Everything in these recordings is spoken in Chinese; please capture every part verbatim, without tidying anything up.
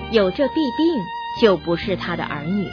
有这弊病，就不是他的儿女。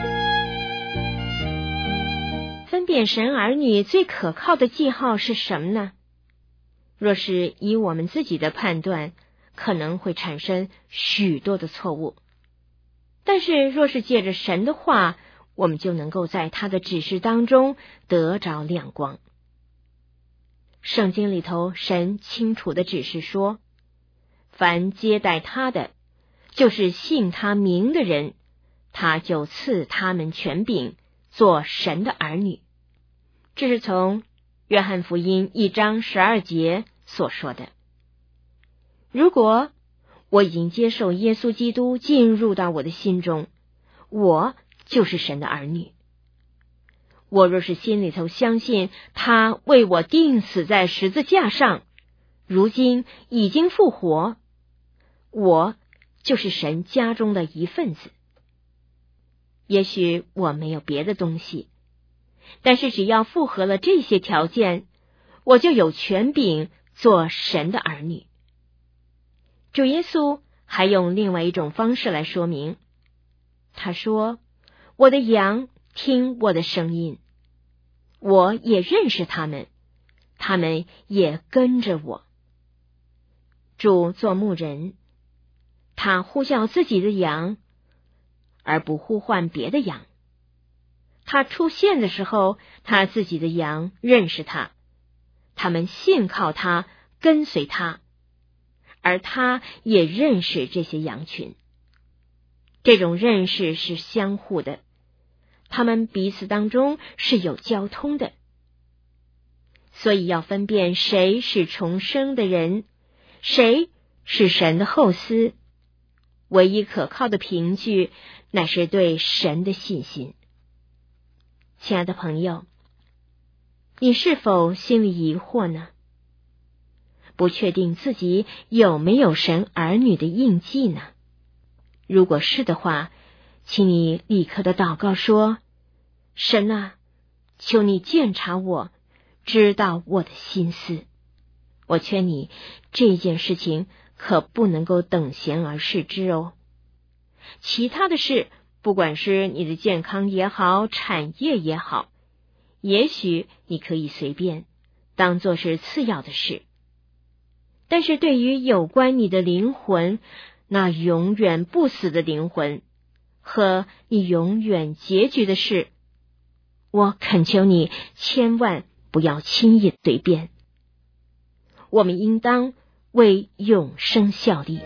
分辨神儿女最可靠的记号是什么呢？若是以我们自己的判断，可能会产生许多的错误。但是若是借着神的话，我们就能够在他的指示当中得着亮光。圣经里头，神清楚的指示说，凡接待他的，就是信他名的人，他就赐他们权柄，做神的儿女。这是从约翰福音一章十二节所说的。如果我已经接受耶稣基督进入到我的心中，我就是神的儿女。我若是心里头相信他为我钉死在十字架上，如今已经复活，我就是神家中的一份子。也许我没有别的东西，但是只要符合了这些条件，我就有权柄做神的儿女。主耶稣还用另外一种方式来说明，他说，我的羊听我的声音，我也认识他们，他们也跟着我。主做牧人，他呼叫自己的羊，而不呼唤别的羊。他出现的时候，他自己的羊认识他，他们信靠他，跟随他，而他也认识这些羊群。这种认识是相互的，他们彼此当中是有交通的。所以要分辨谁是重生的人，谁是神的后嗣，唯一可靠的凭据乃是对神的信心。亲爱的朋友，你是否心里疑惑呢？不确定自己有没有神儿女的印记呢？如果是的话，请你立刻的祷告说，神啊，求你鉴察我，知道我的心思。我劝你，这件事情可不能够等闲而视之哦。其他的事，不管是你的健康也好，产业也好，也许你可以随便当作是次要的事，但是对于有关你的灵魂，那永远不死的灵魂和你永远结局的事，我恳求你千万不要轻易随便。我们应当为永生效力。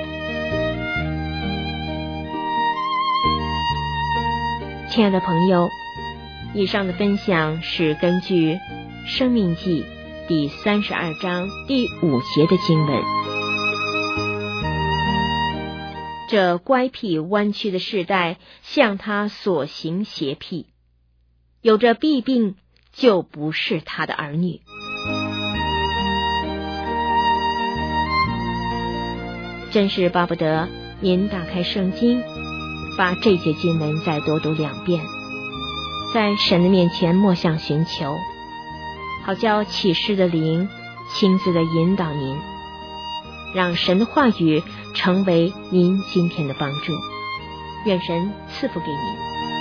亲爱的朋友，以上的分享是根据《生命记》第三十二章第五节的经文。这乖僻弯曲的世代，向他所行邪僻，有着弊病，就不是他的儿女。真是巴不得您打开圣经，把这节经文再多读两遍，在神的面前默想寻求，好叫启示的灵亲自的引导您，让神的话语成为您今天的帮助。愿神赐福给您。